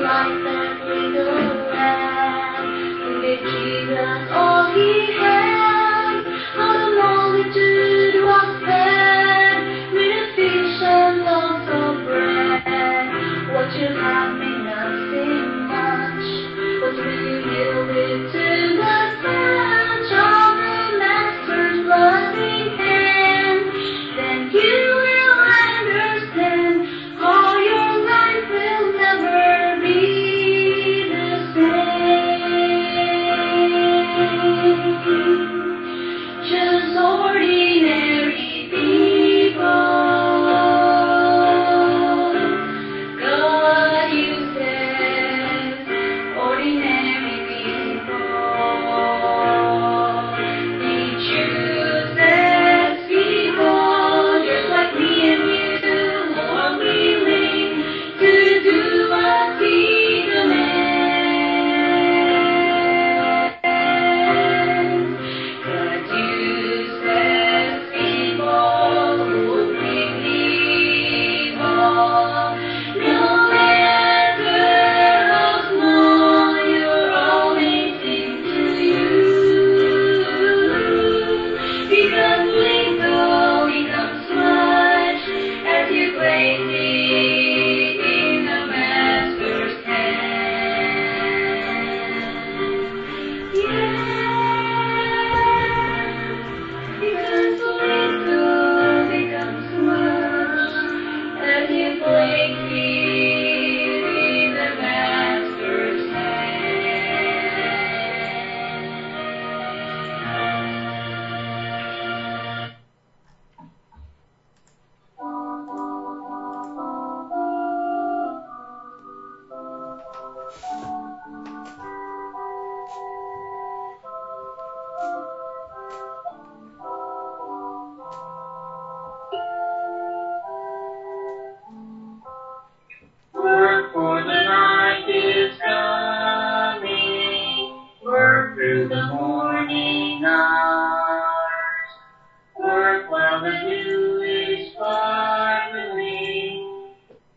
life that we know and give Jesus all he has. On a multitude was fed with a fish and loaves of bread. What you have may not seem much, but will you yield it to the touch of the Master's loving hand? Then you will understand how your life will never be the same. Just ordinary people, God uses ordinary people. He chooses people just like me and you, who are willing to do what he demands. God uses people who believe all, no matter how small your role may seem to you. Because little becomes much as you place it in the Master's hand. Because little becomes much as you place it in the Master's hand. Work for the night is coming, work through the morning hours, work while the dew is sparkling,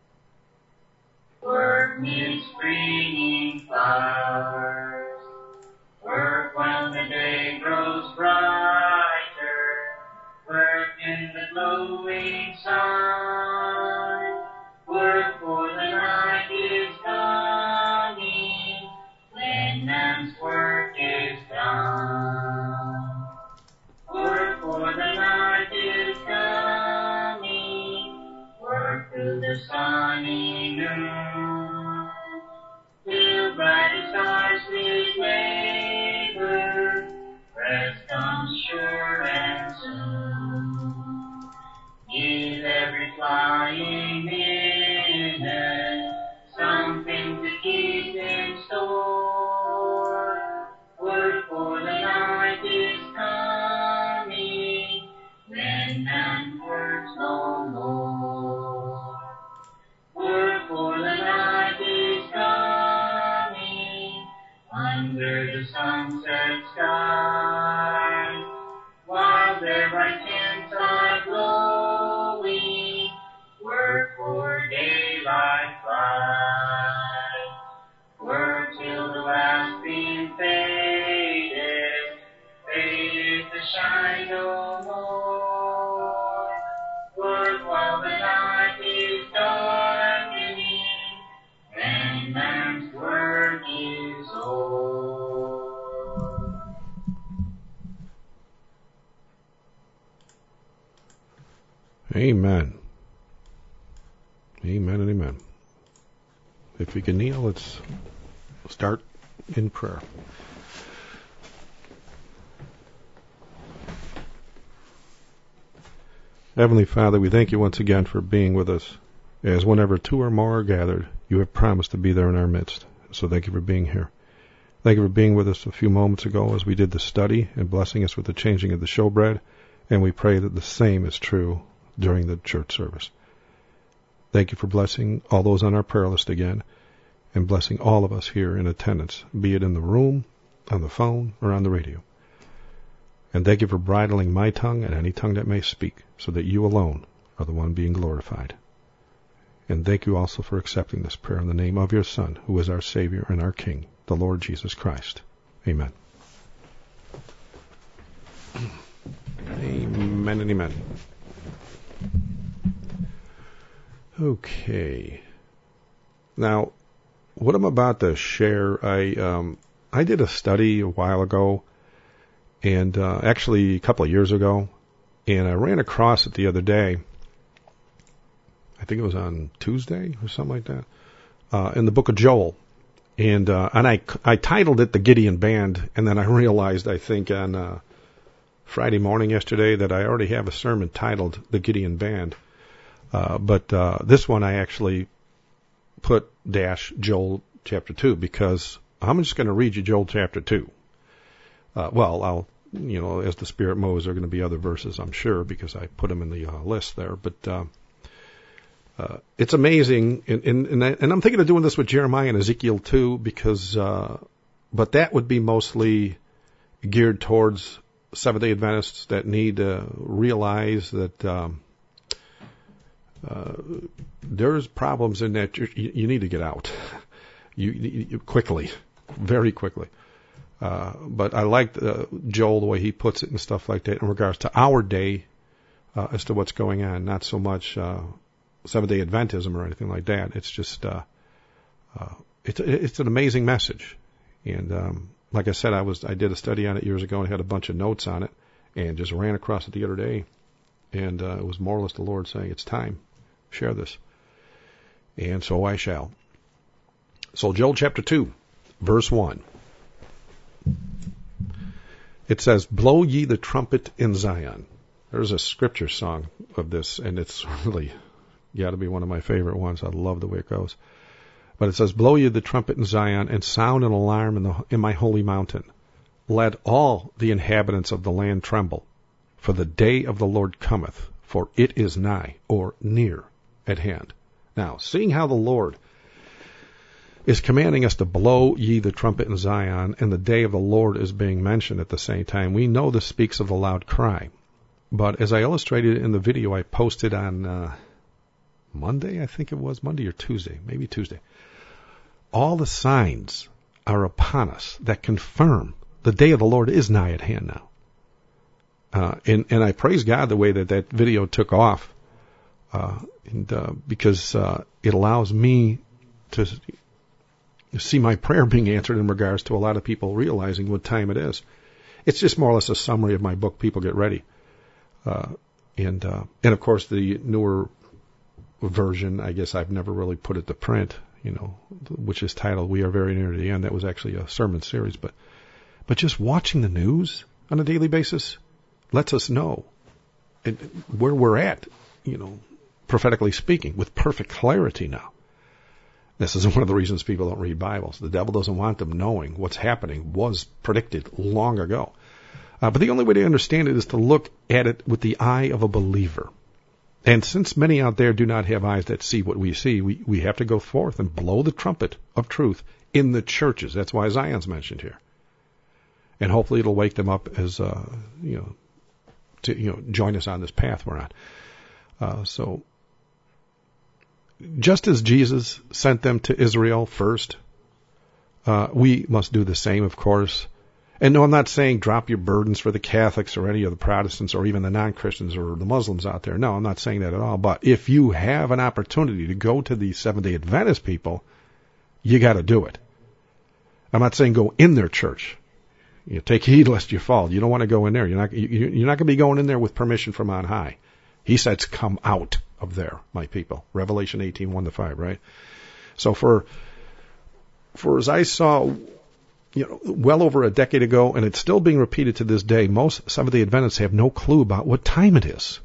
work mid springing flowers, work while the day grows brighter, work in the glowing sun. Work for the night is coming, when man's work is done. Work for the night is coming, work through the sunny noon. Till bright stars with labor, rest comes sure and soon. Give every flying minute something to keep in store. Work for the night is coming, when man works no more. Work for the night is coming, under the sunset sky, while their bright tints are glowing, work for daylight bright. Work till the last beam faded, faded to shine no more. Work while the night is darkening, and man's work is o'er. Amen. Amen and amen. If we can kneel, let's start in prayer. Heavenly Father, we thank you once again for being with us. As whenever two or more are gathered, you have promised to be there in our midst. So thank you for being here. Thank you for being with us a few moments ago as we did the study and blessing us with the changing of the showbread. And we pray that the same is true during the church service. Thank you for blessing all those on our prayer list again, and blessing all of us here in attendance, be it in the room, on the phone, or on the radio. And thank you for bridling my tongue and any tongue that may speak, so that you alone are the one being glorified. And thank you also for accepting this prayer in the name of your Son, who is our Savior and our King, the Lord Jesus Christ. Amen. Amen and amen. Okay. Now, what I'm about to share, I did a study a while ago, and actually a couple of years ago, and I ran across it the other day. I think it was on Tuesday or something like that, in the book of Joel. And I titled it The Gideon Band, and then I realized, I think on Friday morning yesterday, that I already have a sermon titled The Gideon Band. But this one I actually put Joel chapter 2, because I'm just going to read you Joel chapter 2. Well, I'll, as the Spirit moves, there are going to be other verses, I'm sure, because I put them in the list there. But it's amazing, and I'm thinking of doing this with Jeremiah and Ezekiel too, because, but that would be mostly geared towards Seventh-day Adventists that need to realize that there's problems in that you need to get out, you quickly, very quickly. But I like Joel, the way he puts it and stuff like that in regards to our day, as to what's going on, not so much Seventh-day Adventism or anything like that. It's just it's an amazing message. And like I said, I did a study on it years ago and had a bunch of notes on it, and just ran across it the other day. And it was more or less the Lord saying, it's time, share this. And so I shall. So Joel chapter 2, verse 1. It says, blow ye the trumpet in Zion. There's a scripture song of this, and it's really got to be one of my favorite ones. I love the way it goes. But it says, blow ye the trumpet in Zion, and sound an alarm in my holy mountain. Let all the inhabitants of the land tremble. For the day of the Lord cometh, for it is nigh, or near at hand. Now, seeing how the Lord is commanding us to blow ye the trumpet in Zion, and the day of the Lord is being mentioned at the same time, we know this speaks of the loud cry. But as I illustrated in the video I posted on Monday, I think it was Monday or Tuesday, maybe Tuesday, all the signs are upon us that confirm the day of the Lord is nigh at hand now. And I praise God the way that video took off, because it allows me to see my prayer being answered in regards to a lot of people realizing what time it is. It's just more or less a summary of my book, People Get Ready. And of course the newer version, I guess I've never really put it to print, which is titled We Are Very Near to the End. That was actually a sermon series, but just watching the news on a daily basis lets us know where we're at, prophetically speaking, with perfect clarity now. This is one of the reasons people don't read Bibles. The devil doesn't want them knowing what's happening was predicted long ago. But the only way to understand it is to look at it with the eye of a believer. And since many out there do not have eyes that see what we see, we have to go forth and blow the trumpet of truth in the churches. That's why Zion's mentioned here. And hopefully it'll wake them up as, to join us on this path we're on. So just as Jesus sent them to Israel first, we must do the same, of course. And no, I'm not saying drop your burdens for the Catholics or any of the Protestants or even the non-Christians or the Muslims out there. No, I'm not saying that at all. But if you have an opportunity to go to the Seventh-day Adventist people, you got to do it. I'm not saying go in their church. Take heed lest you fall. You don't want to go in there. You're not going to be going in there with permission from on high. He says, come out of there, my people. Revelation 18, 1-5, right? So for as I saw, well over a decade ago, and it's still being repeated to this day, most Seventh-day Adventists have no clue about what time it is.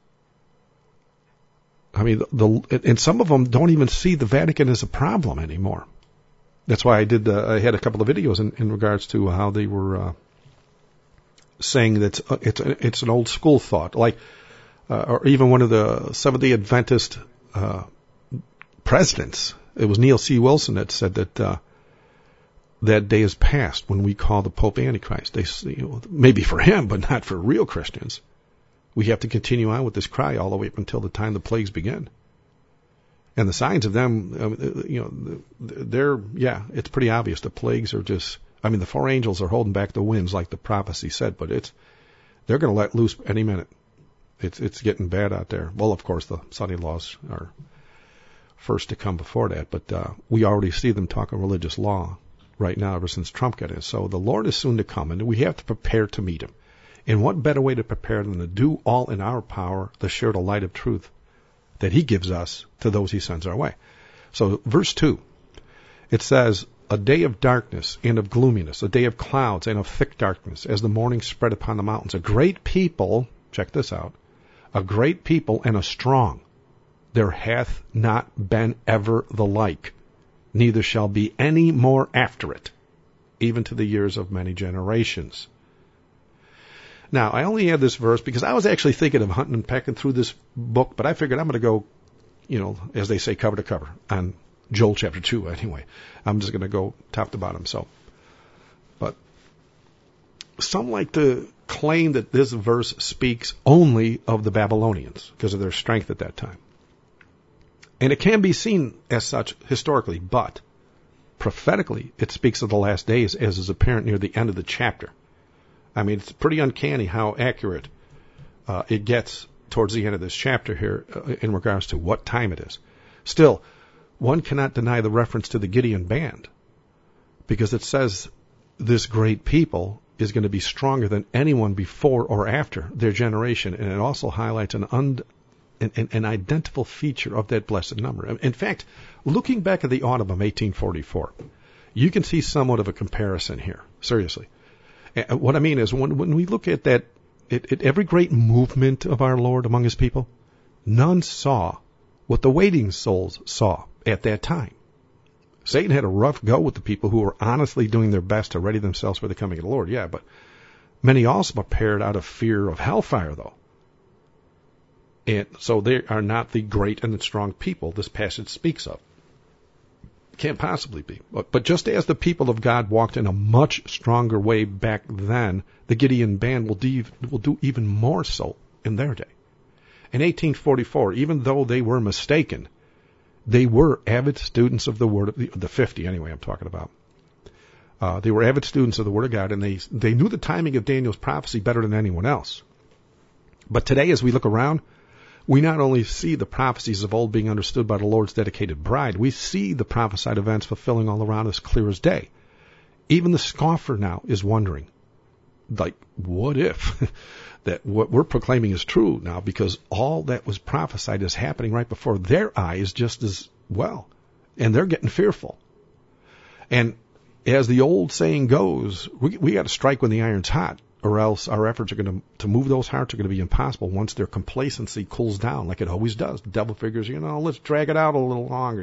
I mean, and some of them don't even see the Vatican as a problem anymore. That's why I had a couple of videos in regards to how they were saying that it's an old school thought, like or even one of the Seventh-day Adventist presidents. It was Neil C. Wilson that said that that day is past when we call the Pope Antichrist. Maybe for him, but not for real Christians. We have to continue on with this cry all the way up until the time the plagues begin. And the signs of them, it's pretty obvious. The plagues are just, the 4 angels are holding back the winds like the prophecy said, but they're going to let loose any minute. It's getting bad out there. Well, of course, the son-in-laws are first to come before that, but we already see them talking religious law right now ever since Trump got in. So the Lord is soon to come, and we have to prepare to meet him. And what better way to prepare than to do all in our power to share the light of truth that he gives us to those he sends our way. So verse 2, it says, a day of darkness and of gloominess, a day of clouds and of thick darkness, as the morning spread upon the mountains. A great people, check this out, a great people and a strong. There hath not been ever the like, neither shall be any more after it, even to the years of many generations. Now, I only add this verse because I was actually thinking of hunting and pecking through this book, but I figured I'm going to go, as they say, cover to cover on Joel chapter 2 anyway. I'm just going to go top to bottom. But some like to claim that this verse speaks only of the Babylonians because of their strength at that time. And it can be seen as such historically, but prophetically it speaks of the last days, as is apparent near the end of the chapter. It's pretty uncanny how accurate it gets towards the end of this chapter here in regards to what time it is. Still, one cannot deny the reference to the Gideon band, because it says this great people is going to be stronger than anyone before or after their generation, and it also highlights an identical feature of that blessed number. In fact, looking back at the autumn of 1844, you can see somewhat of a comparison here, seriously. What I mean is, when we look at that, at every great movement of our Lord among his people, none saw what the waiting souls saw at that time. Satan had a rough go with the people who were honestly doing their best to ready themselves for the coming of the Lord, but many also prepared out of fear of hellfire, though. And so they are not the great and the strong people this passage speaks of. Can't possibly be. But just as the people of God walked in a much stronger way back then, the Gideon band will do even more so in their day. In 1844, even though they were mistaken, they were avid students of the Word of the 50 anyway I'm talking about. They were avid students of the Word of God, and they knew the timing of Daniel's prophecy better than anyone else. But today, as we look around, we not only see the prophecies of old being understood by the Lord's dedicated bride, we see the prophesied events fulfilling all around us clear as day. Even the scoffer now is wondering, what if that what we're proclaiming is true now, because all that was prophesied is happening right before their eyes just as well, and they're getting fearful. And as the old saying goes, we got to strike when the iron's hot, or else our efforts are going to move those hearts are going to be impossible once their complacency cools down, like it always does. The devil figures, let's drag it out a little longer,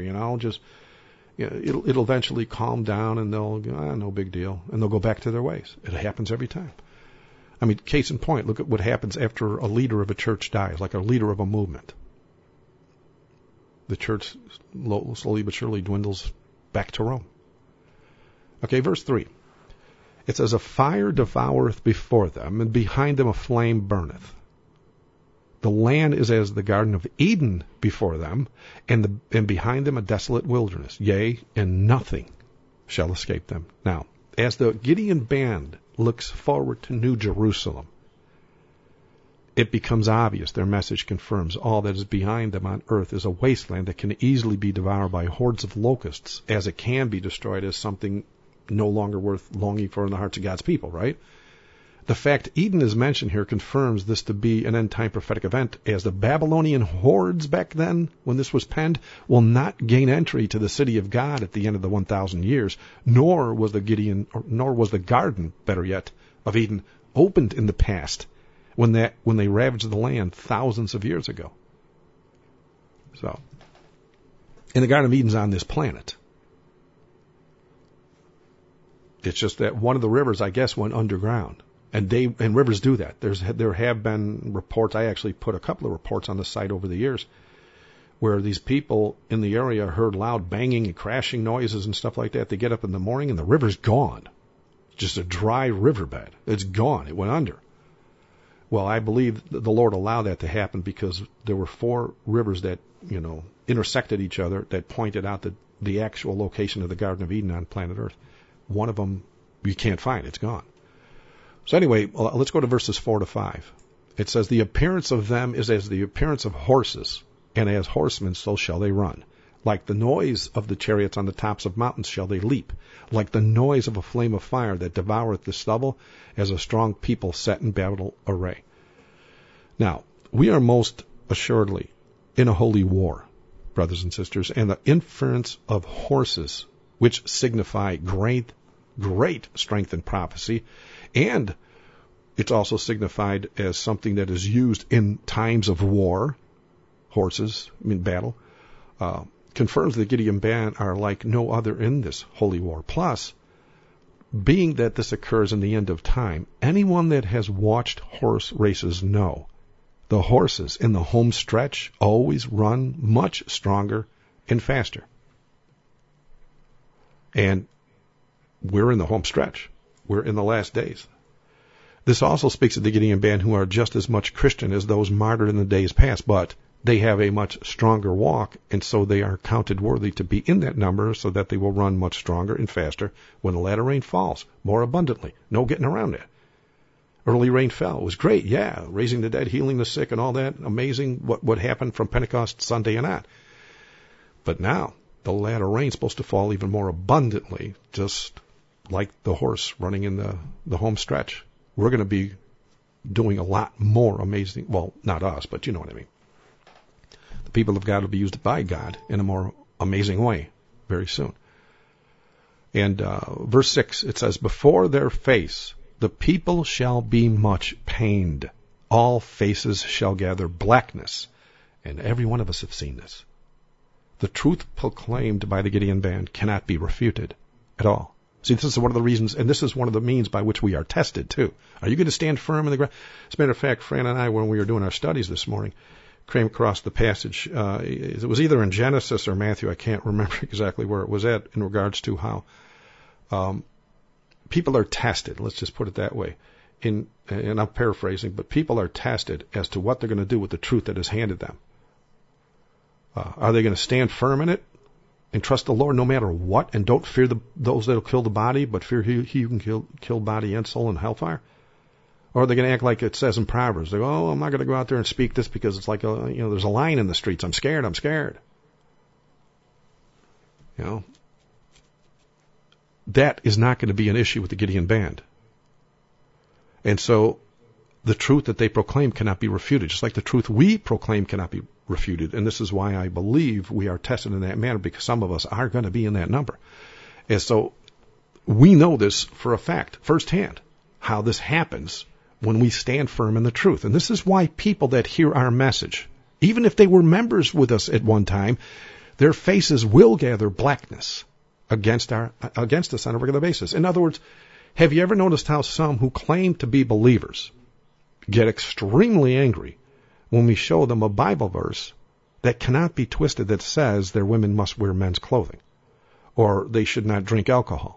it'll eventually calm down, and they'll go, no big deal, and they'll go back to their ways. It happens every time. Case in point, look at what happens after a leader of a church dies, like a leader of a movement. The church slowly but surely dwindles back to Rome. Okay, verse 3. It says, a fire devoureth before them, and behind them a flame burneth. The land is as the Garden of Eden before them, and behind them a desolate wilderness. Yea, and nothing shall escape them. Now, as the Gideon band looks forward to New Jerusalem, it becomes obvious their message confirms all that is behind them on earth is a wasteland that can easily be devoured by hordes of locusts, as it can be destroyed as something no longer worth longing for in the hearts of God's people, right? The fact Eden is mentioned here confirms this to be an end-time prophetic event, as the Babylonian hordes back then, when this was penned, will not gain entry to the city of God at the end of the 1,000 years, nor was the garden, better yet, of Eden opened in the past when they ravaged the land thousands of years ago. So, and the Garden of Eden's on this planet. It's just that one of the rivers, I guess, went underground. And rivers do that. There have been reports. I actually put a couple of reports on the site over the years where these people in the area heard loud banging and crashing noises and stuff like that. They get up in the morning and the river's gone. Just a dry riverbed. It's gone. It went under. Well, I believe the Lord allowed that to happen because there were 4 rivers that, intersected each other that pointed out the actual location of the Garden of Eden on planet Earth. One of them you can't find. It's gone. So anyway, let's go to verses 4 to 5. It says, the appearance of them is as the appearance of horses, and as horsemen so shall they run. Like the noise of the chariots on the tops of mountains shall they leap. Like the noise of a flame of fire that devoureth the stubble, as a strong people set in battle array. Now, we are most assuredly in a holy war, brothers and sisters, and the inference of horses, which signify great strength in prophecy, and it's also signified as something that is used in times of war, horses, battle, confirms the Gideon band are like no other in this holy war. Plus, being that this occurs in the end of time, anyone that has watched horse races know the horses in the home stretch always run much stronger and faster. And we're in the home stretch. We're in the last days. This also speaks of the Gideon band, who are just as much Christian as those martyred in the days past, but they have a much stronger walk, and so they are counted worthy to be in that number, so that they will run much stronger and faster when the latter rain falls more abundantly. No getting around it. Early rain fell. It was great, yeah, raising the dead, healing the sick, and all that. Amazing what happened from Pentecost Sunday and on. But now, the latter rain's supposed to fall even more abundantly, just like the horse running in the home stretch. We're going to be doing a lot more amazing, well, not us, but you know what I mean. The people of God will be used by God in a more amazing way very soon. And verse 6, it says, before their face the people shall be much pained. All faces shall gather blackness. And every one of us have seen this. The truth proclaimed by the Gideon band cannot be refuted at all. See, this is one of the reasons, and this is one of the means by which we are tested, too. Are you going to stand firm in the ground? As a matter of fact, Fran and I, when we were doing our studies this morning, came across the passage. It was either in Genesis or Matthew. I can't remember exactly where it was at in regards to how people are tested. Let's just put it that way. And I'm paraphrasing, but people are tested as to what they're going to do with the truth that is handed them. Are they going to stand firm in it and trust the Lord no matter what, and don't fear those that will kill the body, but fear he who can kill body and soul in hellfire? Or are they going to act like it says in Proverbs? They go, oh, I'm not going to go out there and speak this because it's like, there's a lion in the streets. I'm scared. That is not going to be an issue with the Gideon band. And so the truth that they proclaim cannot be refuted, just like the truth we proclaim cannot be refuted. And this is why I believe we are tested in that manner, because some of us are going to be in that number. And so we know this for a fact, firsthand, how this happens when we stand firm in the truth. And this is why people that hear our message, even if they were members with us at one time, their faces will gather blackness against us on a regular basis. In other words, have you ever noticed how some who claim to be believers get extremely angry when we show them a Bible verse that cannot be twisted that says their women must wear men's clothing, or they should not drink alcohol,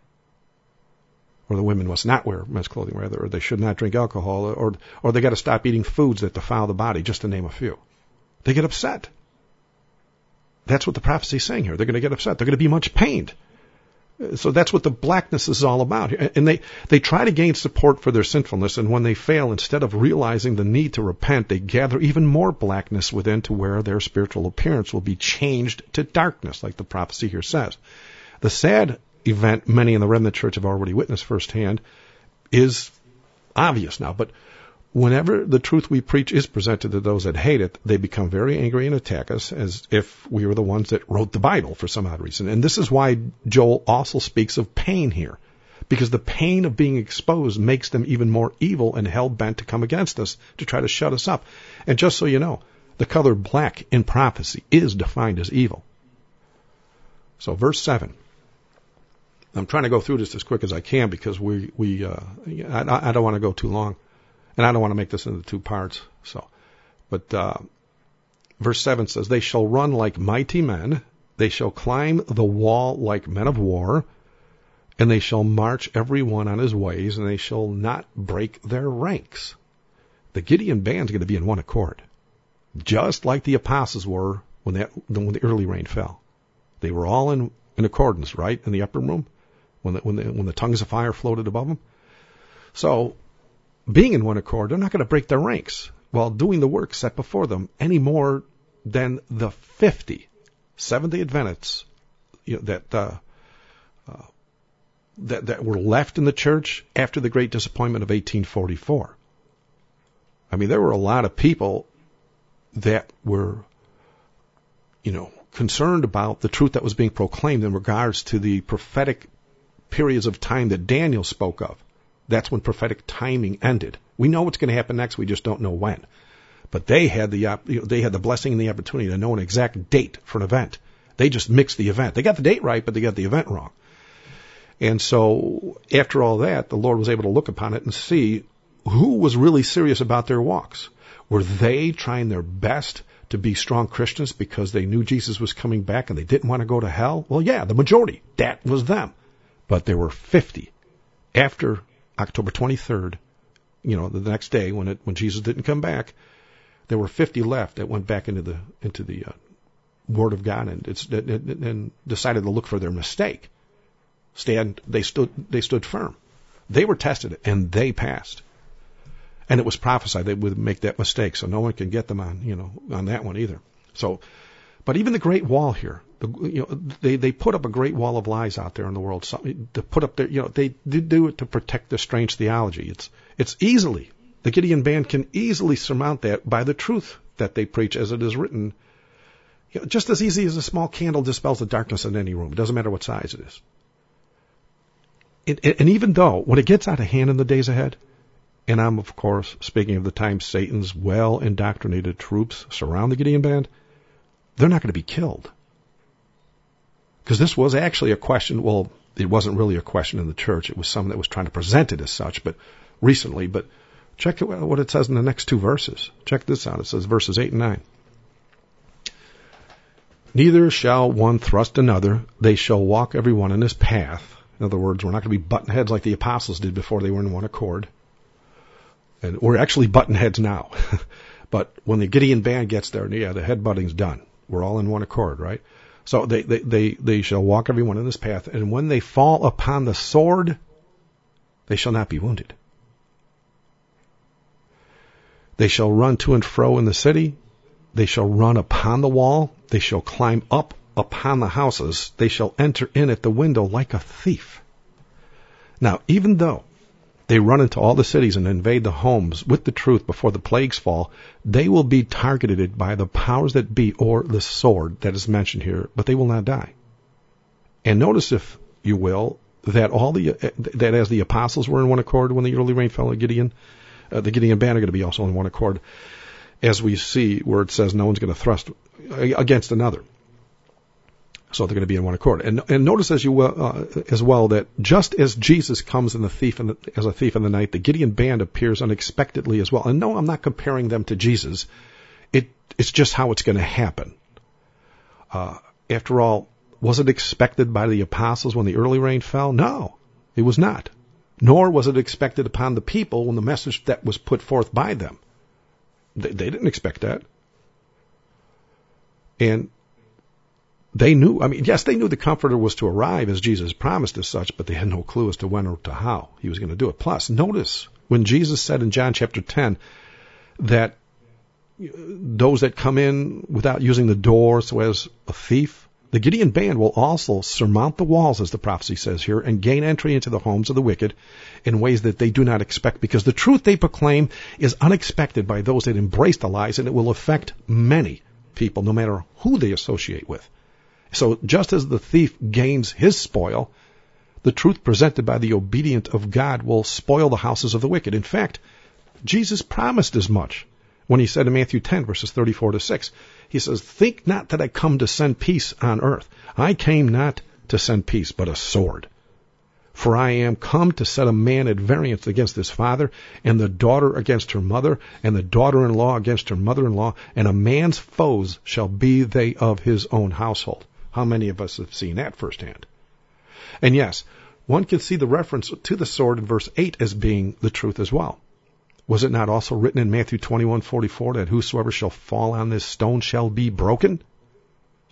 or the women must not wear men's clothing, rather, or they should not drink alcohol, or they got to stop eating foods that defile the body, just to name a few. They get upset. That's what the prophecy is saying here. They're going to get upset. They're going to be much pained. So that's what the blackness is all about. And they try to gain support for their sinfulness, and when they fail, instead of realizing the need to repent, they gather even more blackness within, to where their spiritual appearance will be changed to darkness, like the prophecy here says. The sad event many in the remnant church have already witnessed firsthand is obvious now, but whenever the truth we preach is presented to those that hate it, they become very angry and attack us as if we were the ones that wrote the Bible for some odd reason. And this is why Joel also speaks of pain here, because the pain of being exposed makes them even more evil and hell-bent to come against us, to try to shut us up. And just so you know, the color black in prophecy is defined as evil. So verse 7. I'm trying to go through this as quick as I can, because I don't want to go too long. And I don't want to make this into two parts. But verse 7 says, they shall run like mighty men, they shall climb the wall like men of war, and they shall march every one on his ways, and they shall not break their ranks. The Gideon band is going to be in one accord, just like the apostles were when the early rain fell. They were all in accordance, right, in the upper room, when the tongues of fire floated above them. So, being in one accord, they're not going to break their ranks while doing the work set before them any more than the 50 Seventh-day Adventists that were left in the church after the Great Disappointment of 1844. I mean, there were a lot of people that were, concerned about the truth that was being proclaimed in regards to the prophetic periods of time that Daniel spoke of. That's when prophetic timing ended. We know what's going to happen next. We just don't know when. But they had the blessing and the opportunity to know an exact date for an event. They just mixed the event. They got the date right, but they got the event wrong. And so after all that, the Lord was able to look upon it and see who was really serious about their walks. Were they trying their best to be strong Christians because they knew Jesus was coming back and they didn't want to go to hell? Well, yeah, the majority. That was them. But there were 50 after October 23rd, the next day when Jesus didn't come back. There were 50 left that went back into the Word of God and decided to look for their mistake. They stood firm. They were tested and they passed. And it was prophesied they would make that mistake, so no one can get them on that one either. So, but even the Great Wall here, they put up a great wall of lies out there in the world. To put up they did do it to protect their strange theology. It's easily, the Gideon Band can easily surmount that by the truth that they preach as it is written. Just as easy as a small candle dispels the darkness in any room. It doesn't matter what size it is. And even though, when it gets out of hand in the days ahead, and I'm, of course, speaking of the time Satan's well-indoctrinated troops surround the Gideon Band, they're not going to be killed. Because this was actually a question, well, it wasn't really a question in the church. It was someone that was trying to present it as such, but recently. But check what it says in the next two verses. Check this out. It says verses 8 and 9. Neither shall one thrust another. They shall walk every one in his path. In other words, we're not going to be button heads like the apostles did before they were in one accord. And we're actually button heads now. But when the Gideon Band gets there, the headbutting's done. We're all in one accord, right? So they shall walk every one in his path. And when they fall upon the sword, they shall not be wounded. They shall run to and fro in the city. They shall run upon the wall. They shall climb up upon the houses. They shall enter in at the window like a thief. Now, even though they run into all the cities and invade the homes with the truth before the plagues fall, they will be targeted by the powers that be or the sword that is mentioned here, but they will not die. And notice, if you will, that that as the apostles were in one accord when the early rain fell on Gideon, the Gideon Band are going to be also in one accord, as we see where it says no one's going to thrust against another. So they're going to be in one accord. And notice as well that just as Jesus comes as a thief in the night, the Gideon Band appears unexpectedly as well. And no, I'm not comparing them to Jesus. It's just how it's going to happen. After all, was it expected by the apostles when the early rain fell? No, it was not. Nor was it expected upon the people when the message that was put forth by them. They didn't expect that. And they knew, yes, they knew the Comforter was to arrive as Jesus promised as such, but they had no clue as to when or to how he was going to do it. Plus, notice when Jesus said in John chapter 10 that those that come in without using the door, so as a thief, the Gideon Band will also surmount the walls, as the prophecy says here, and gain entry into the homes of the wicked in ways that they do not expect, because the truth they proclaim is unexpected by those that embrace the lies, and it will affect many people, no matter who they associate with. So just as the thief gains his spoil, the truth presented by the obedient of God will spoil the houses of the wicked. In fact, Jesus promised as much when he said in Matthew 10, verses 34 to 6, he says, "Think not that I come to send peace on earth. I came not to send peace, but a sword. For I am come to set a man at variance against his father, and the daughter against her mother, and the daughter-in-law against her mother-in-law, and a man's foes shall be they of his own household." How many of us have seen that firsthand? And yes, one can see the reference to the sword in verse 8 as being the truth as well. Was it not also written in Matthew 21:44 that whosoever shall fall on this stone shall be broken?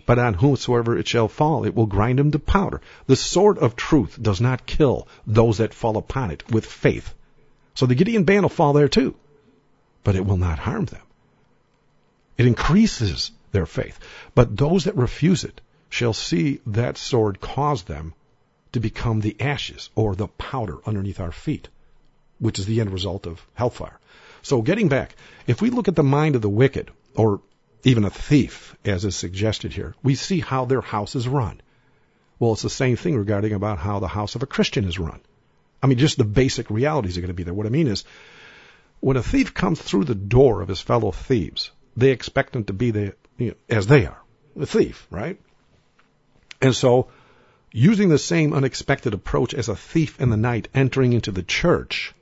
but on whomsoever it shall fall, it will grind him to powder. The sword of truth does not kill those that fall upon it with faith. So the Gideon band will fall there too, but it will not harm them. It increases their faith. But those that refuse it shall see that sword cause them to become the ashes or the powder underneath our feet, which is the end result of hellfire. So getting back, if we look at the mind of the wicked, or even a thief, as is suggested here, we see how their house is run. Well, it's the same thing regarding about how the house of a Christian is run. I mean, just the basic realities are going to be there. What I mean is, when a thief comes through the door of his fellow thieves, they expect him to be as they are, the thief, right? And so, using the same unexpected approach as a thief in the night entering into the church,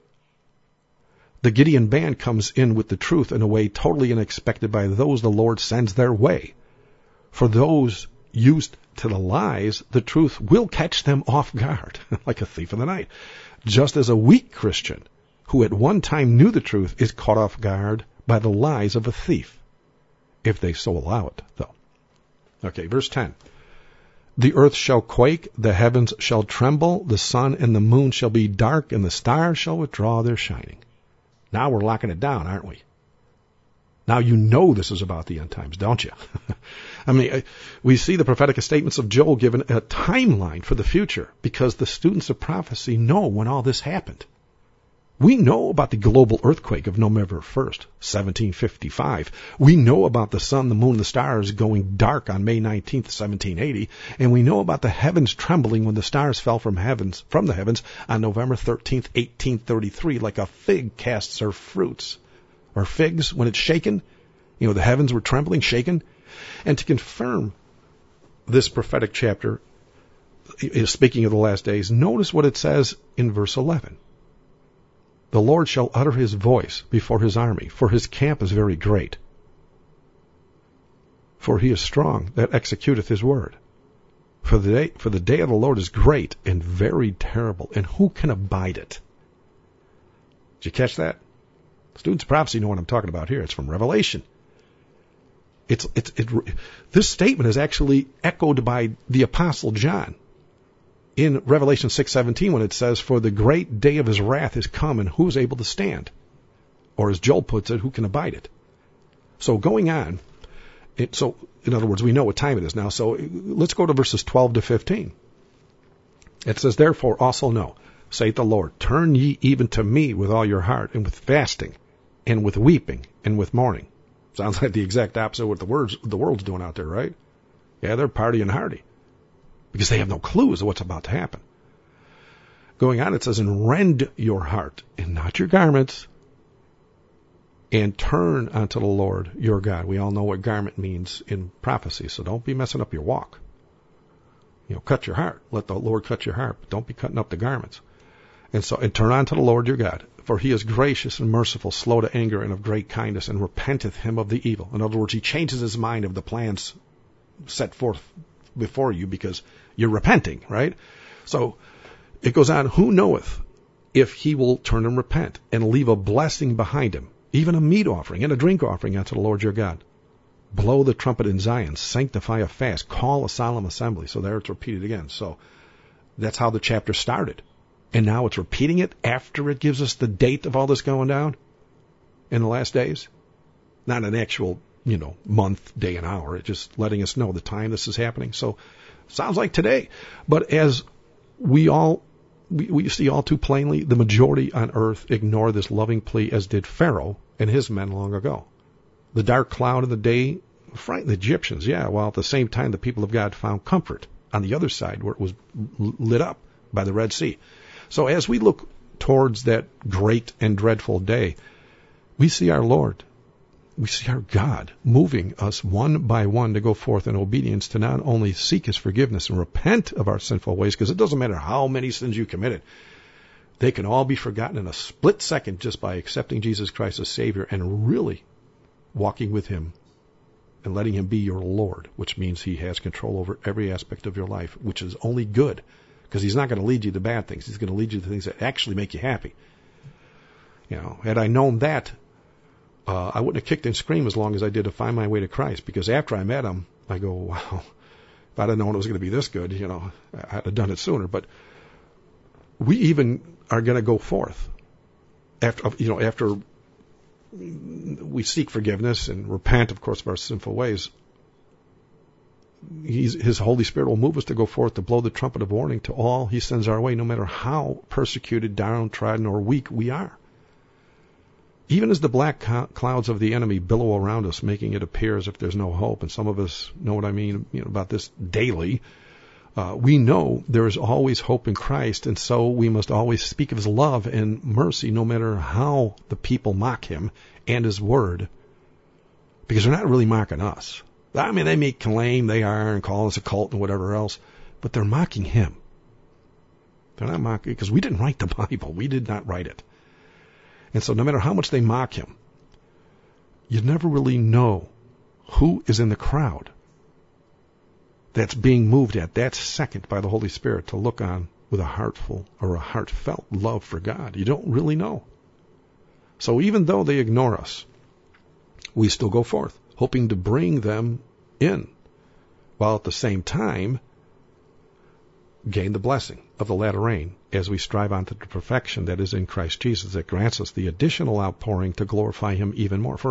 the Gideon band comes in with the truth in a way totally unexpected by those the Lord sends their way. For those used to the lies, the truth will catch them off guard, like a thief in the night. Just as a weak Christian, who at one time knew the truth, is caught off guard by the lies of a thief, if they so allow it, though. Okay, verse 10. The earth shall quake, the heavens shall tremble, the sun and the moon shall be dark, and the stars shall withdraw their shining. Now we're locking it down, aren't we? Now you know this is about the end times, don't you? I mean, we see the prophetic statements of Joel given a timeline for the future because the students of prophecy know when all this happened. We know about the global earthquake of November 1st, 1755. We know about the sun, the moon, the stars going dark on May 19th, 1780. And we know about the heavens trembling when the stars fell from the heavens on November 13th, 1833, like a fig casts her fruits. Or figs, when it's shaken, the heavens were trembling, shaken. And to confirm this prophetic chapter, speaking of the last days, notice what it says in verse 11. The Lord shall utter his voice before his army, for his camp is very great. For he is strong that executeth his word. For the day of the Lord is great and very terrible, and who can abide it? Did you catch that? Students of prophecy know what I'm talking about here. It's from Revelation. This statement is actually echoed by the Apostle John in Revelation 6:17 when it says, for the great day of his wrath is come, and who is able to stand? Or as Joel puts it, who can abide it? So going on, so in other words, we know what time it is now. So let's go to verses 12 to 15. It says, therefore also know, saith the Lord, turn ye even to me with all your heart, and with fasting, and with weeping, and with mourning. Sounds like the exact opposite of what the world's doing out there, right? Yeah, they're partying hardy, because they have no clue as to what's about to happen. Going on, it says, and rend your heart, and not your garments, and turn unto the Lord your God. We all know what garment means in prophecy, so don't be messing up your walk. Cut your heart. Let the Lord cut your heart, but don't be cutting up the garments. And turn unto the Lord your God, for he is gracious and merciful, slow to anger, and of great kindness, and repenteth him of the evil. In other words, he changes his mind of the plans set forth before you because you're repenting, right? So it goes on, who knoweth if he will turn and repent and leave a blessing behind him, even a meat offering and a drink offering unto the Lord your God. Blow the trumpet in Zion, sanctify a fast, call a solemn assembly. So there it's repeated again. So that's how the chapter started. And now it's repeating it after it gives us the date of all this going down in the last days. Not an actual, month, day, and hour. It's just letting us know the time this is happening. So sounds like today. But as we see all too plainly, the majority on earth ignore this loving plea, as did Pharaoh and his men long ago. The dark cloud of the day frightened the Egyptians, while at the same time the people of God found comfort on the other side where it was lit up by the Red Sea. So as we look towards that great and dreadful day, we see our Lord, we see our God moving us one by one to go forth in obedience to not only seek his forgiveness and repent of our sinful ways, because it doesn't matter how many sins you committed, they can all be forgotten in a split second just by accepting Jesus Christ as Savior and really walking with him and letting him be your Lord, which means he has control over every aspect of your life, which is only good. Because he's not going to lead you to bad things. He's going to lead you to things that actually make you happy. Had I known that, I wouldn't have kicked and screamed as long as I did to find my way to Christ. Because after I met him, I go, wow, if I'd have known it was going to be this good, I'd have done it sooner. But we even are going to go forth after we seek forgiveness and repent, of course, of our sinful ways. His Holy Spirit will move us to go forth to blow the trumpet of warning to all he sends our way, no matter how persecuted, downtrodden, or weak we are. Even as the black clouds of the enemy billow around us, making it appear as if there's no hope, and some of us know what I mean about this daily, we know there is always hope in Christ, and so we must always speak of his love and mercy, no matter how the people mock him and his word, because they're not really mocking us. I mean, they may claim they are and call us a cult and whatever else, but they're mocking him. They're not mocking, because we didn't write the Bible. We did not write it. And so no matter how much they mock him, you never really know who is in the crowd that's being moved at that second by the Holy Spirit to look on with a heartfelt love for God. You don't really know. So even though they ignore us, we still go forth, hoping to bring them in, while at the same time gain the blessing of the latter rain as we strive on to the perfection that is in Christ Jesus, that grants us the additional outpouring to glorify him even more.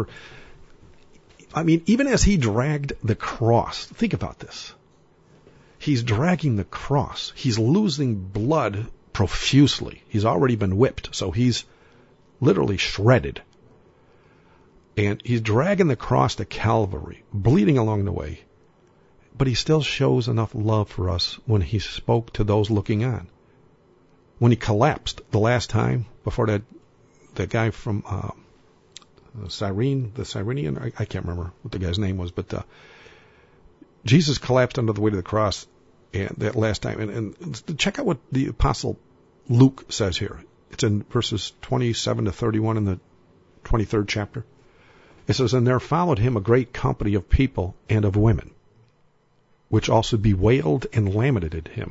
Even as he dragged the cross, think about this. He's dragging the cross. He's losing blood profusely. He's already been whipped, so he's literally shredded. And he's dragging the cross to Calvary, bleeding along the way. But he still shows enough love for us when he spoke to those looking on. When he collapsed the last time, before that guy from the Cyrenian, I can't remember what the guy's name was, but Jesus collapsed under the weight of the cross and that last time. And check out what the Apostle Luke says here. It's in verses 27 to 31 in the 23rd chapter. It says, "And there followed him a great company of people and of women, which also bewailed and lamented him.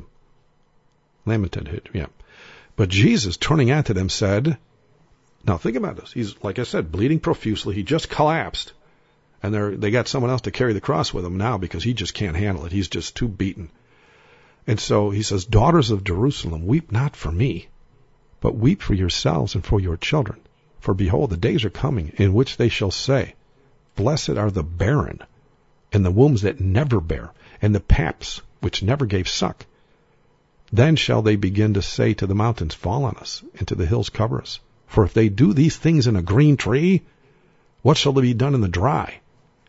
But Jesus, turning unto them, said," now think about this. He's, like I said, bleeding profusely. He just collapsed. And they got someone else to carry the cross with him now because he just can't handle it. He's just too beaten. And so he says, "Daughters of Jerusalem, weep not for me, but weep for yourselves and for your children. For behold, the days are coming in which they shall say, Blessed are the barren, and the wombs that never bear, and the paps which never gave suck. Then shall they begin to say to the mountains, Fall on us, and to the hills cover us. For if they do these things in a green tree, what shall be done in the dry?"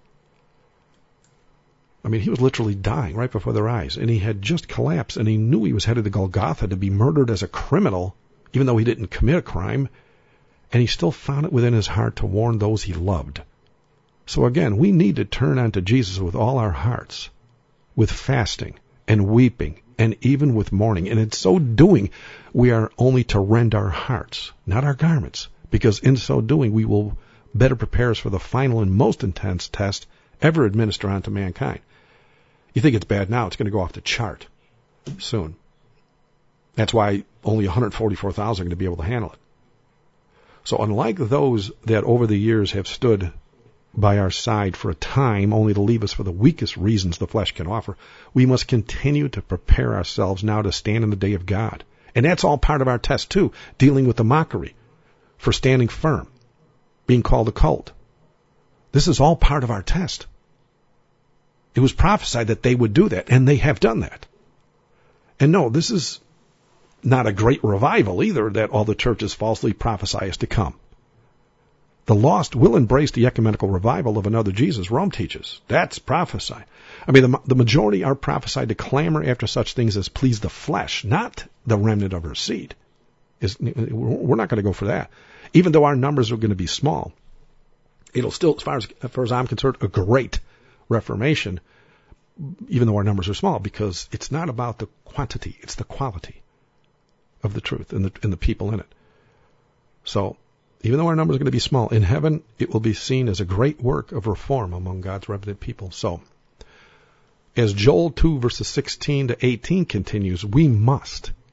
He was literally dying right before their eyes, and he had just collapsed, and he knew he was headed to Golgotha to be murdered as a criminal, even though he didn't commit a crime, and he still found it within his heart to warn those he loved. So again, we need to turn unto Jesus with all our hearts, with fasting and weeping, and even with mourning. And in so doing, we are only to rend our hearts, not our garments, because in so doing, we will better prepare us for the final and most intense test ever administered unto mankind. You think it's bad now, it's going to go off the chart soon. That's why only 144,000 are going to be able to handle it. So unlike those that over the years have stood by our side for a time, only to leave us for the weakest reasons the flesh can offer, we must continue to prepare ourselves now to stand in the day of God. And that's all part of our test too, dealing with the mockery, for standing firm, being called a cult. This is all part of our test. It was prophesied that they would do that, and they have done that. And no, this is not a great revival either that all the churches falsely prophesy is to come. The lost will embrace the ecumenical revival of another Jesus, Rome teaches. That's prophesied. The majority are prophesied to clamor after such things as please the flesh, not the remnant of her seed. We're not going to go for that. Even though our numbers are going to be small, it'll still, as far as I'm concerned, a great reformation, even though our numbers are small, because it's not about the quantity, it's the quality of the truth and the people in it. So, even though our numbers are going to be small, in heaven it will be seen as a great work of reform among God's remnant people. So, as Joel 2 verses 16 to 18 continues, we must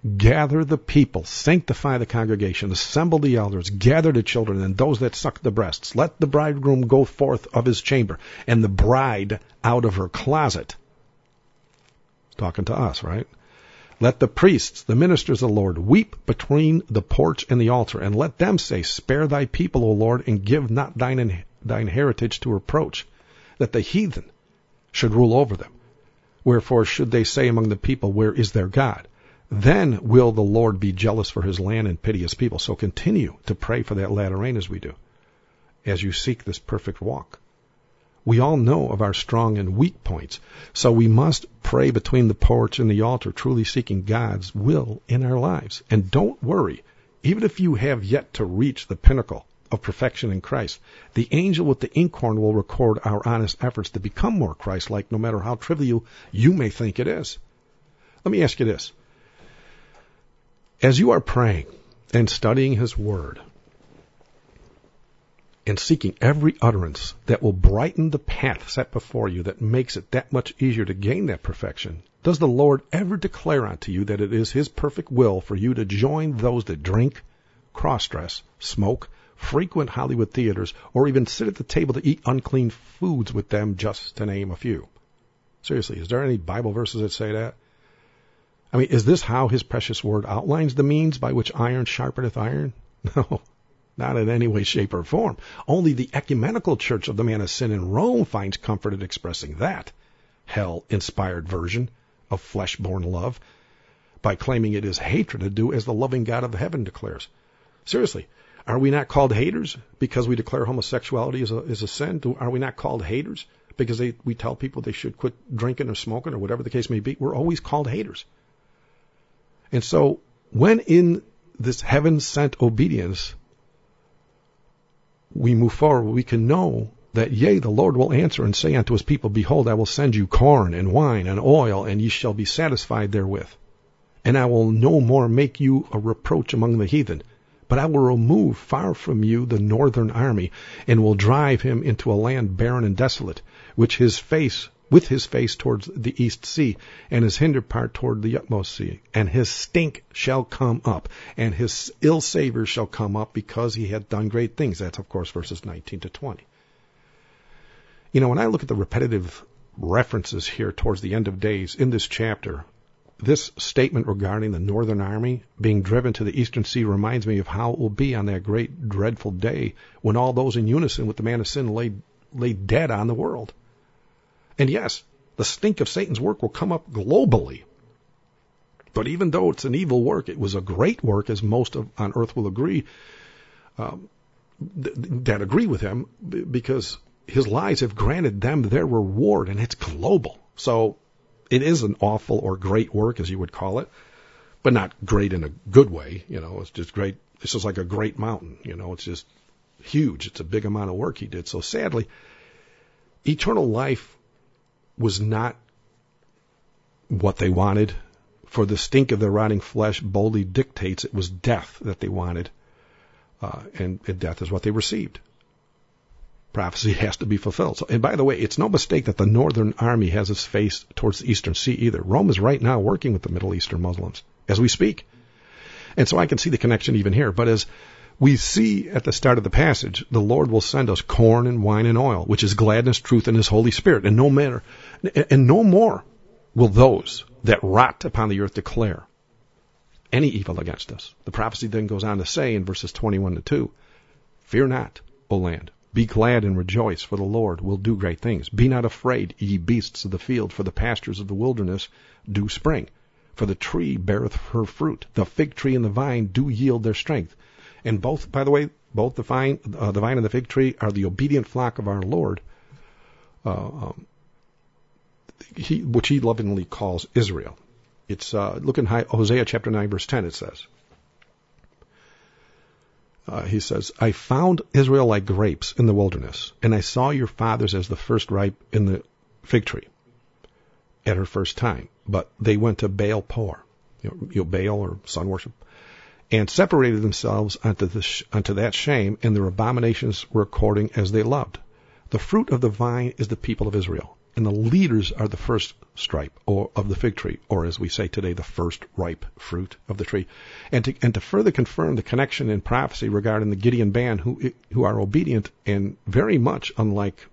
gather the people, sanctify the congregation, assemble the elders, gather the children and those that suck the breasts. Let the bridegroom go forth of his chamber, and the bride out of her closet. Talking to us, right? Let the priests, the ministers of the Lord, weep between the porch and the altar, and let them say, Spare thy people, O Lord, and give not thine heritage to reproach, that the heathen should rule over them. Wherefore should they say among the people, Where is their God? Then will the Lord be jealous for his land and pity his people. So continue to pray for that latter rain as we do, as you seek this perfect walk. We all know of our strong and weak points, so we must pray between the porch and the altar, truly seeking God's will in our lives. And don't worry, even if you have yet to reach the pinnacle of perfection in Christ, the angel with the inkhorn will record our honest efforts to become more Christ-like, no matter how trivial you may think it is. Let me ask you this. As you are praying and studying his word, and seeking every utterance that will brighten the path set before you, that makes it that much easier to gain that perfection, does the Lord ever declare unto you that it is his perfect will for you to join those that drink, cross-dress, smoke, frequent Hollywood theaters, or even sit at the table to eat unclean foods with them, just to name a few? Seriously, is there any Bible verses that say that? I mean, is this how his precious word outlines the means by which iron sharpeneth iron? No. Not in any way, shape, or form. Only the ecumenical church of the man of sin in Rome finds comfort in expressing that hell-inspired version of flesh-born love by claiming it is hatred to do as the loving God of heaven declares. Seriously, are we not called haters because we declare homosexuality as a sin? Are we not called haters because we tell people they should quit drinking or smoking or whatever the case may be? We're always called haters. And so when in this heaven-sent obedience we move forward, we can know that, yea, the Lord will answer and say unto his people, Behold, I will send you corn and wine and oil, and ye shall be satisfied therewith. And I will no more make you a reproach among the heathen, but I will remove far from you the northern army, and will drive him into a land barren and desolate, with his face towards the east sea, and his hinder part toward the utmost sea. And his stink shall come up, and his ill savor shall come up, because he hath done great things. That's, of course, verses 19 to 20. You know, when I look at the repetitive references here towards the end of days in this chapter, this statement regarding the northern army being driven to the eastern sea reminds me of how it will be on that great, dreadful day when all those in unison with the man of sin lay dead on the world. And yes, the stink of Satan's work will come up globally. But even though it's an evil work, it was a great work, as most on earth will agree, that agree with him, because his lies have granted them their reward, and it's global. So it is an awful or great work, as you would call it, but not great in a good way. You know, it's just great. It's just like a great mountain. You know, it's just huge. It's a big amount of work he did. So sadly, eternal life was not what they wanted, for the stink of their rotting flesh boldly dictates it was death that they wanted, and death is what they received. Prophecy has to be fulfilled. So, and by the way, it's no mistake that the northern army has its face towards the eastern sea either. Rome is right now working with the Middle Eastern Muslims as we speak. And so I can see the connection even here. But as we see at the start of the passage, the Lord will send us corn and wine and oil, which is gladness, truth, and his Holy Spirit. And no more will those that rot upon the earth declare any evil against us. The prophecy then goes on to say in verses 21 to 2, Fear not, O land. Be glad and rejoice, for the Lord will do great things. Be not afraid, ye beasts of the field, for the pastures of the wilderness do spring. For the tree beareth her fruit. The fig tree and the vine do yield their strength. And both, by the way, both the vine and the fig tree are the obedient flock of our Lord, which he lovingly calls Israel. It's look in Hosea chapter 9, verse 10, it says. He says, I found Israel like grapes in the wilderness, and I saw your fathers as the first ripe in the fig tree at her first time. But they went to Baal Peor, Baal or sun worship, and separated themselves unto that shame, and their abominations were according as they loved. The fruit of the vine is the people of Israel, And the leaders are the first stripe or of the fig tree, or as we say today, the first ripe fruit of the tree. And to further confirm the connection in prophecy regarding the Gideon band who are obedient and very much unlike,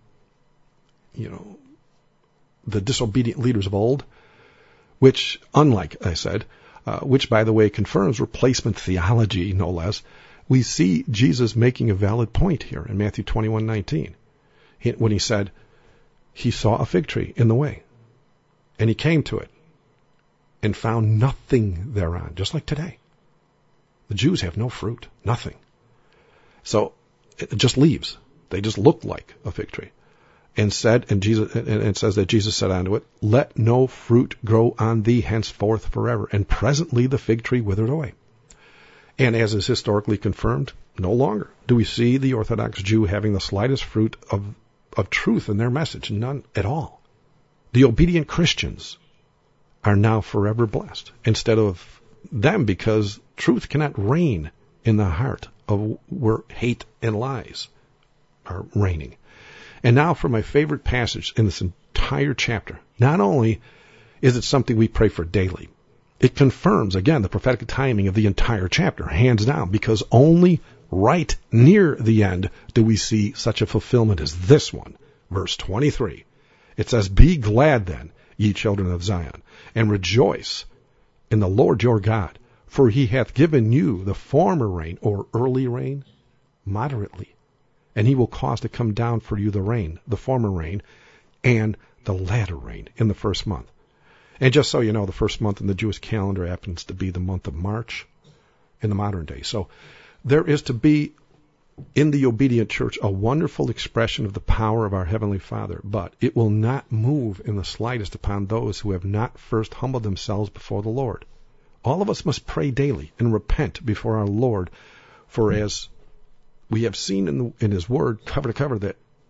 the disobedient leaders of old, which, unlike I said, which by the way confirms replacement theology, no less, we see Jesus making a valid point here in Matthew 21:19, when he said, he saw a fig tree in the way, and he came to it and found nothing thereon, just like today. The Jews have no fruit, nothing. So it just leaves. They just look like a fig tree. And said, and it says that Jesus said unto it, let no fruit grow on thee henceforth forever. And presently the fig tree withered away. And as is historically confirmed, no longer do we see the Orthodox Jew having the slightest fruit of truth in their message, none at all. The obedient Christians are now forever blessed instead of them, because truth cannot reign in the heart of where hate and lies are reigning. And now for my favorite passage in this entire chapter. Not only is it something we pray for daily, it confirms, again, the prophetic timing of the entire chapter, hands down, because only right near the end do we see such a fulfillment as this one. Verse 23. It says, be glad then, ye children of Zion, and rejoice in the Lord your God, for he hath given you the former rain, or early rain, moderately. And he will cause to come down for you the rain, the former rain, and the latter rain in the first month. And just so you know, the first month in the Jewish calendar happens to be the month of March in the modern day. So there is to be in the obedient church a wonderful expression of the power of our Heavenly Father, but it will not move in the slightest upon those who have not first humbled themselves before the Lord. All of us must pray daily and repent before our Lord, for as we have seen in His Word, cover to cover,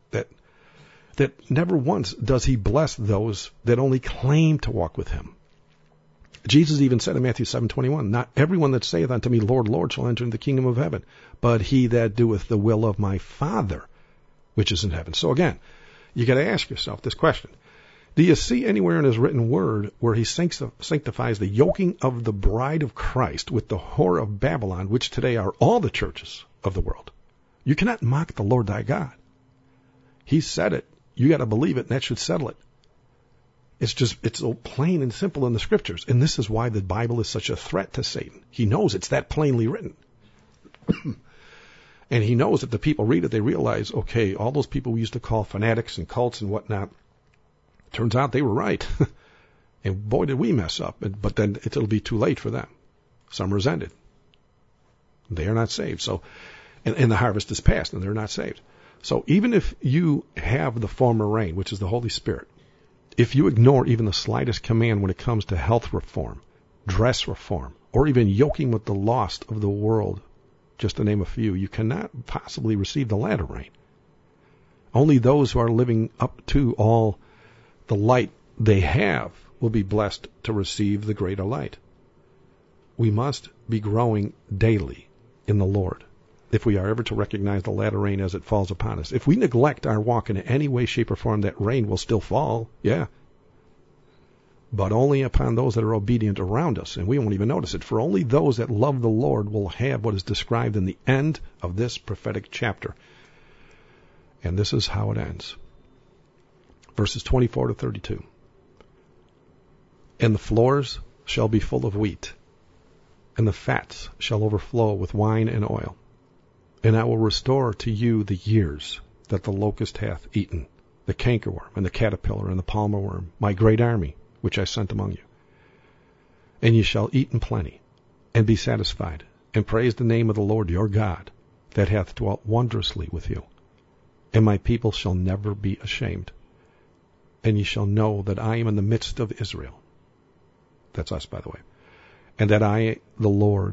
that never once does He bless those that only claim to walk with Him. Jesus even said in Matthew 7:21, not everyone that saith unto me, Lord, Lord, shall enter into the kingdom of heaven, but he that doeth the will of my Father, which is in heaven. So again, you got to ask yourself this question. Do you see anywhere in His written word where He sanctifies the yoking of the bride of Christ with the whore of Babylon, which today are all the churches of the world? You cannot mock the Lord thy God. He said it. You got to believe it, and that should settle it. It's so plain and simple in the scriptures. And this is why the Bible is such a threat to Satan. He knows it's that plainly written. And he knows that the people read it, they realize, okay, all those people we used to call fanatics and cults and whatnot, turns out they were right. And boy, did we mess up. But then it'll be too late for them. Some resented. They are not saved. So, and the harvest is past, and they're not saved. So even if you have the former rain, which is the Holy Spirit, if you ignore even the slightest command when it comes to health reform, dress reform, or even yoking with the lost of the world, just to name a few, you cannot possibly receive the latter rain. Only those who are living up to all the light they have will be blessed to receive the greater light. We must be growing daily in the Lord if we are ever to recognize the latter rain as it falls upon us. If we neglect our walk in any way, shape, or form, that rain will still fall, yeah. But only upon those that are obedient around us, and we won't even notice it. For only those that love the Lord will have what is described in the end of this prophetic chapter. And this is how it ends. Verses 24 to 32. And the floors shall be full of wheat, and the fats shall overflow with wine and oil. And I will restore to you the years that the locust hath eaten, the cankerworm, and the caterpillar, and the palmer worm, my great army, which I sent among you. And ye shall eat in plenty, and be satisfied, and praise the name of the Lord your God, that hath dwelt wondrously with you. And my people shall never be ashamed. And ye shall know that I am in the midst of Israel. That's us, by the way. And that I am the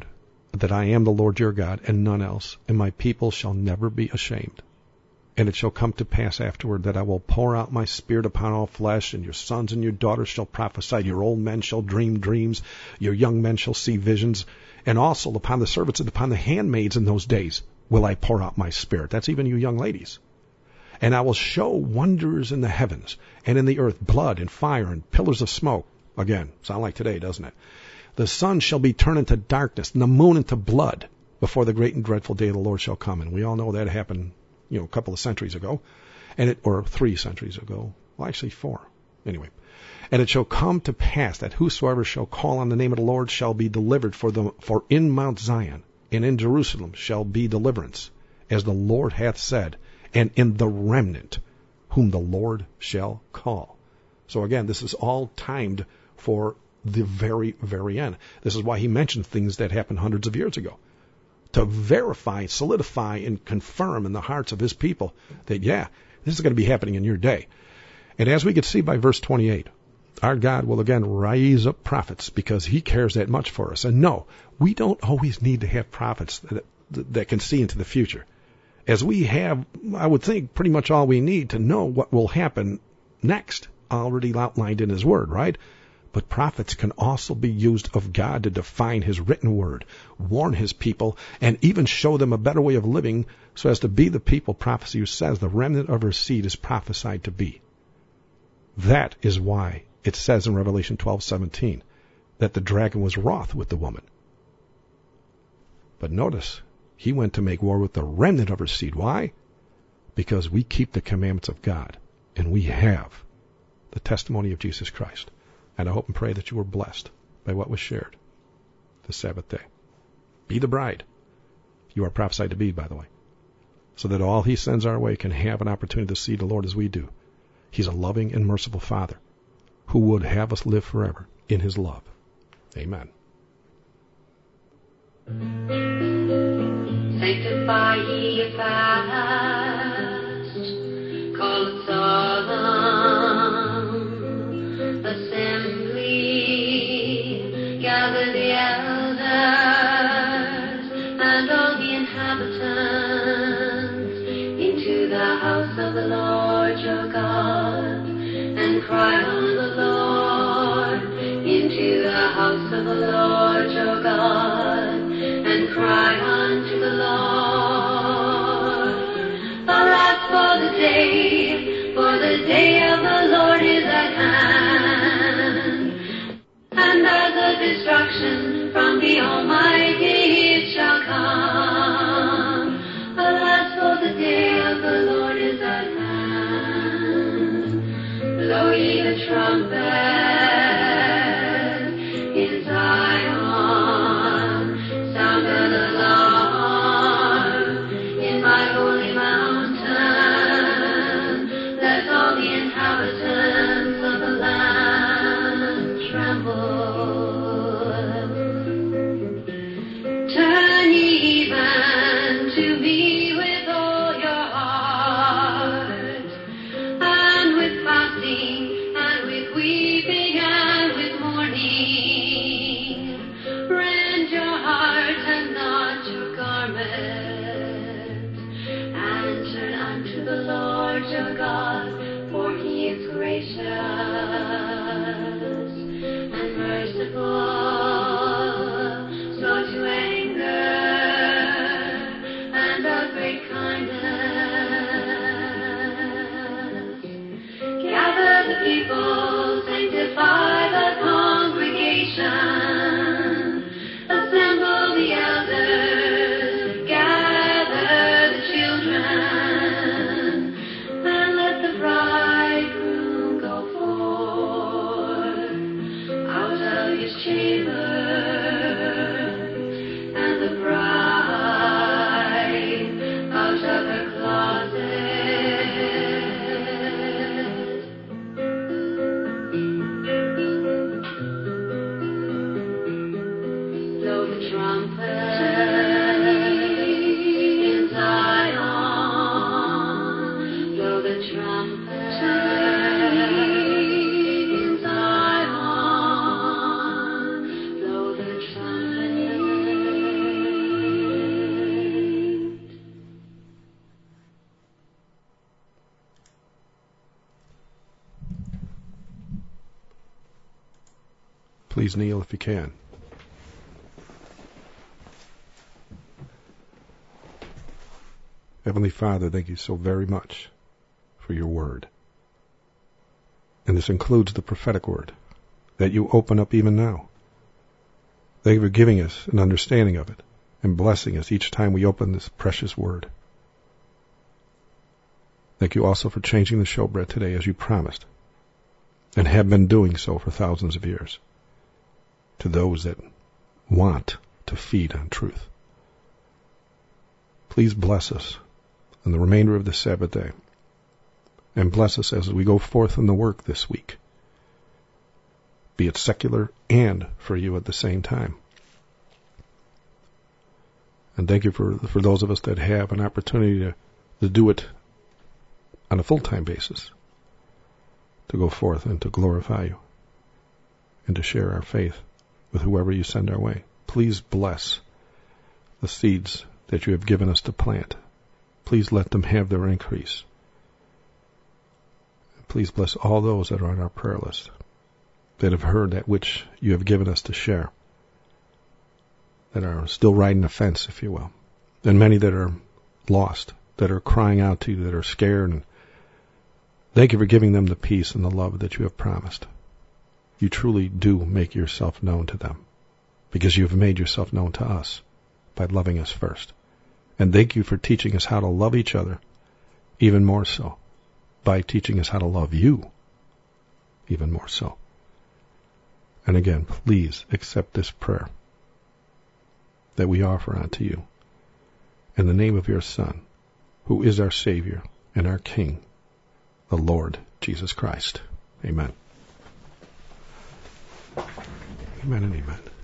Lord your God, and none else, and my people shall never be ashamed. And it shall come to pass afterward that I will pour out my spirit upon all flesh, and your sons and your daughters shall prophesy, your old men shall dream dreams, your young men shall see visions, and also upon the servants and upon the handmaids in those days will I pour out my spirit. That's even you young ladies. And I will show wonders in the heavens and in the earth, blood and fire and pillars of smoke. Again, sound like today, doesn't it? The sun shall be turned into darkness, and the moon into blood, before the great and dreadful day of the Lord shall come. And we all know that happened, a couple of centuries ago, or 3 centuries ago. Well, actually 4. Anyway. And it shall come to pass that whosoever shall call on the name of the Lord shall be delivered, for in Mount Zion and in Jerusalem shall be deliverance, as the Lord hath said, and in the remnant whom the Lord shall call. So again, this is all timed for the very, very end. This is why he mentioned things that happened hundreds of years ago, to verify, solidify, and confirm in the hearts of his people that, this is going to be happening in your day. And as we can see by verse 28, our God will again raise up prophets because he cares that much for us. And no, we don't always need to have prophets that can see into the future. As we have, I would think, pretty much all we need to know what will happen next, already outlined in his word, right? But prophets can also be used of God to define his written word, warn his people, and even show them a better way of living so as to be the people prophecy says the remnant of her seed is prophesied to be. That is why it says in Revelation 12:17 that the dragon was wroth with the woman. But notice, he went to make war with the remnant of her seed. Why? Because we keep the commandments of God, and we have the testimony of Jesus Christ. And I hope and pray that you were blessed by what was shared this Sabbath day. Be the bride. You are prophesied to be, by the way, so that all he sends our way can have an opportunity to see the Lord as we do. He's a loving and merciful Father who would have us live forever in his love. Amen. Sanctify ye a fast, call it solemn assembly, gather the elders and all the inhabitants into the house of the Lord your God, and cry on the Lord, into the house of the Lord your God, and cry unto the Lord. Alas, for the day of the Lord is at hand, and as a destruction from the Almighty it shall come. Alas, for the day of the Lord is at hand. Blow ye the trumpet in Zion, sound an alarm in my holy mountain. Let all the inhabitants of the land tremble. Turn ye then to me with all your heart, and with fasting, and with weeping, and with mourning. Rend your heart and not your garment, and turn unto the Lord your God, for he is gracious and merciful, slow to anger, and of great kindness. Gather the people, sanctify the congregation, assemble the elders, gather the children, and let the bridegroom go forth out of his chamber, and the bride out of her closet. Blow the trumpet in Zion, blow the trumpet in Zion, blow the trumpet. Please kneel if you can. Heavenly Father, thank you so very much for your word. And this includes the prophetic word that you open up even now. Thank you for giving us an understanding of it and blessing us each time we open this precious word. Thank you also for changing the showbread today as you promised and have been doing so for thousands of years to those that want to feed on truth. Please bless us in the remainder of this Sabbath day and bless us as we go forth in the work this week, be it secular and for you at the same time. And thank you for those of us that have an opportunity to do it on a full-time basis, to go forth and to glorify you and to share our faith with whoever you send our way. Please bless the seeds that you have given us to plant. Please let them have their increase. Please bless all those that are on our prayer list that have heard that which you have given us to share, that are still riding the fence, if you will, and many that are lost, that are crying out to you, that are scared. And thank you for giving them the peace and the love that you have promised. You truly do make yourself known to them because you have made yourself known to us by loving us first. And thank you for teaching us how to love each other even more so by teaching us how to love you even more so. And again, please accept this prayer that we offer unto you in the name of your Son, who is our Savior and our King, the Lord Jesus Christ. Amen. Amen and amen.